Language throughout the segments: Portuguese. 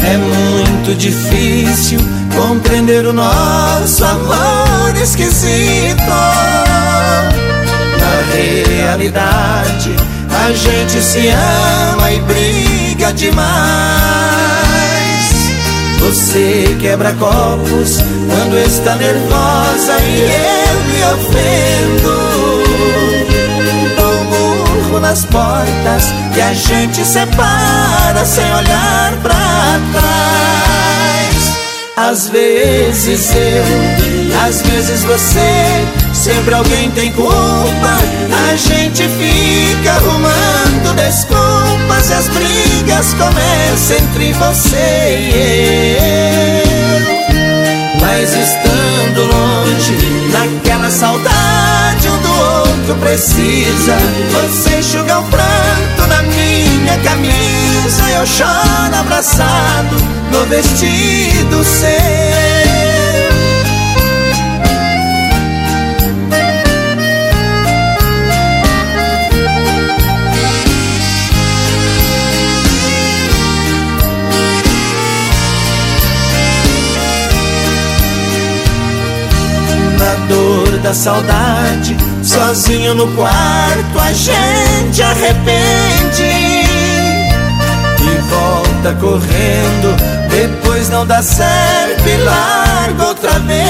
É muito difícil compreender o nosso amor esquisito. Na realidade, a gente se ama e briga demais. Você quebra copos quando está nervosa e eu me ofendo. Dou murro nas portas e a gente separa sem olhar pra trás. Às vezes eu, às vezes você, sempre alguém tem culpa. A gente fica arrumando desculpas e as brigas começam entre você e eu. Mas estando longe, naquela saudade um do outro precisa. Você enxuga o pranto na minha camisa e eu choro abraçado no vestido seu. Dor da saudade, sozinho no quarto a gente arrepende e volta correndo, depois não dá certo e larga outra vez.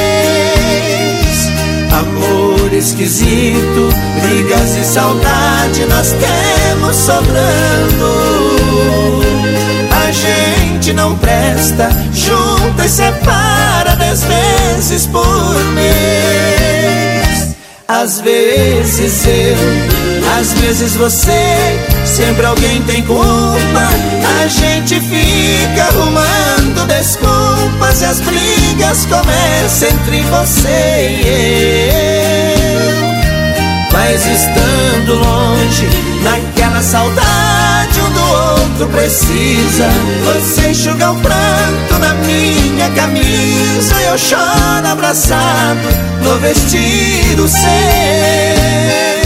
Amor esquisito, brigas e saudade nós temos sobrando. A gente não presta, junta e separa 10 vezes por mês. Às vezes eu, às vezes você, sempre alguém tem culpa. A gente fica arrumando desculpas e as brigas começam entre você e eu. Mas estando longe, naquela saudade um do outro precisa. Você enxuga o pranto na minha camisa e eu choro abraçado no vestido seu.